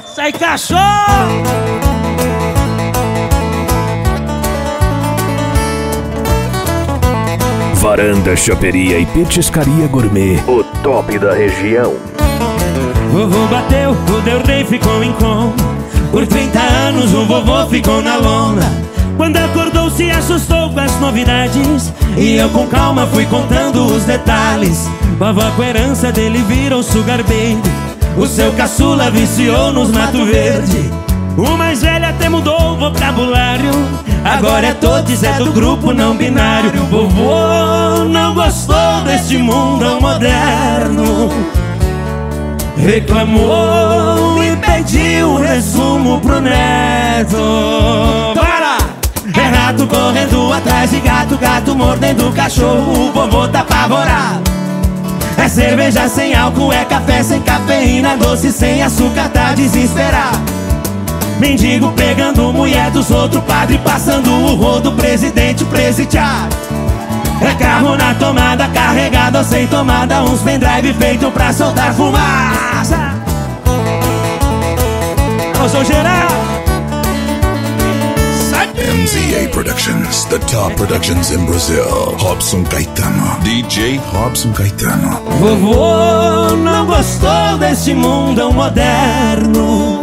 Sai, cachorro! Varanda, choperia e petiscaria gourmet, o top da região. Vovô bateu, o Del Rey ficou em coma. Por 30 anos o vovô ficou na lona. Quando acordou se assustou com as novidades, e eu com calma fui contando os detalhes. Vovó com a herança dele virou sugar baby. O seu caçula viciou nos Mato Verde. O mais velho até mudou o vocabulário. Agora é todos, é do grupo não binário. Vovô não gostou deste mundo moderno, reclamou e pediu resumo pro neto. Para! É rato correndo atrás de gato, gato mordendo cachorro. O vovô tá apavorado. É cerveja sem álcool, é café sem cafeína, doce sem açúcar, tá desesperado. Mendigo pegando mulher dos outros, padre passando o rodo, presidente presidiário. É carro na tomada, carregado ou sem tomada, uns pendrive feito pra soltar fumaça. Eu sou geral. MZA Productions, the top productions in Brazil. Robson Caetano, DJ Robson Caetano. Vovô não gostou desse mundo moderno,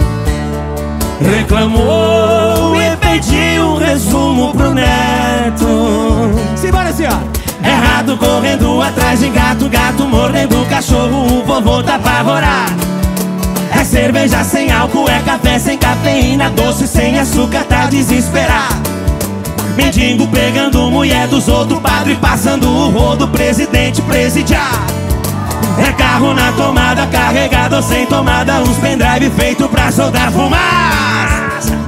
reclamou e pediu um resumo pro neto. Simbora, senhora! É rato correndo atrás de gato, gato mordendo cachorro. O vovô tá apavorado. É cerveja sem álcool, é café sem cafeína, doce sem açúcar, tá desesperado. Mendigo pegando mulher dos outros, padre passando o rodo, presidente presidiário. É carro na tomada, carregado ou sem tomada, uns pendrive feito pra soltar fumaça.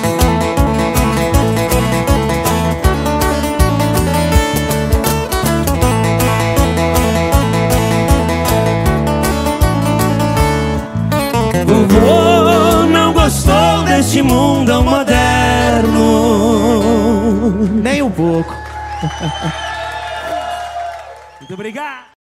Vovô não gostou deste mundo moderno, nem um pouco. Muito obrigado.